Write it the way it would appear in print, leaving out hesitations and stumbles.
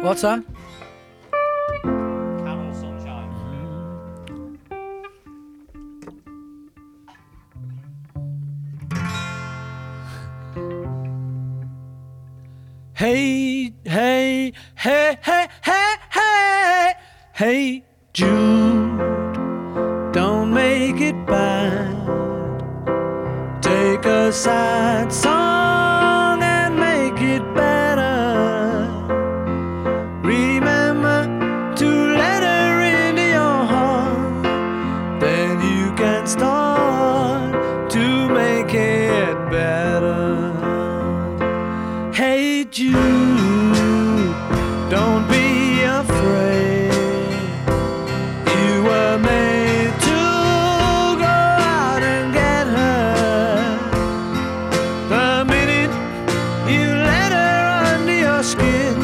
What's that? Camel Sunshine. Hey, hey, hey, hey, hey, hey, hey, Jude, don't make it bad. Take a sad song.